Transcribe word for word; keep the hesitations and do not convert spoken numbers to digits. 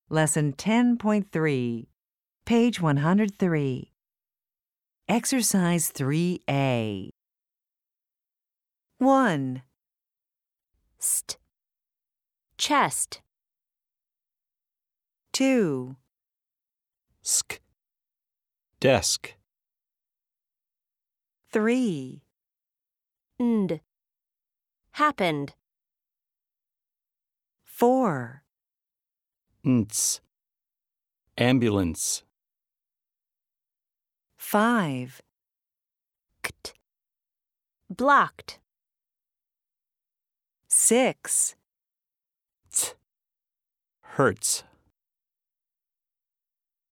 Lesson ten point three, page one hundred three. Exercise three A. one. St. Chest. two. Sk. Desk. three. Nd. Happened. four. Nts. Ambulance. five. Kt. Blocked. six. Ts. Hurts.